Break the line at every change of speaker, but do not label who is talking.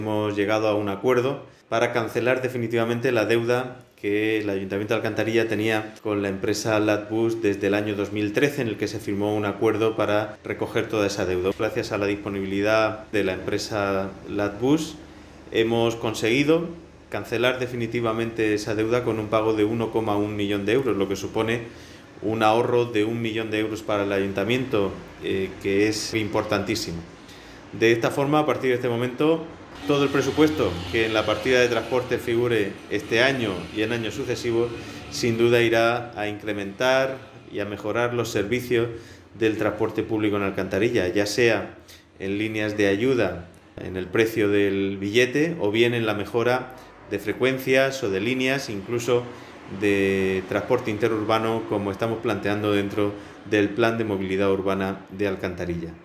Hemos llegado a un acuerdo para cancelar definitivamente la deuda que el Ayuntamiento de Alcantarilla tenía con la empresa Latbus desde el año 2013, en el que se firmó un acuerdo para recoger toda esa deuda. Gracias a la disponibilidad de la empresa Latbus hemos conseguido cancelar definitivamente esa deuda con un pago de 1,1 millón de euros, lo que supone un ahorro de 1 millón de euros para el Ayuntamiento, que es importantísimo. De esta forma, a partir de este momento, todo el presupuesto que en la partida de transporte figure este año y en años sucesivos, sin duda irá a incrementar y a mejorar los servicios del transporte público en Alcantarilla, ya sea en líneas de ayuda en el precio del billete o bien en la mejora de frecuencias o de líneas, incluso de transporte interurbano, como estamos planteando dentro del Plan de Movilidad Urbana de Alcantarilla.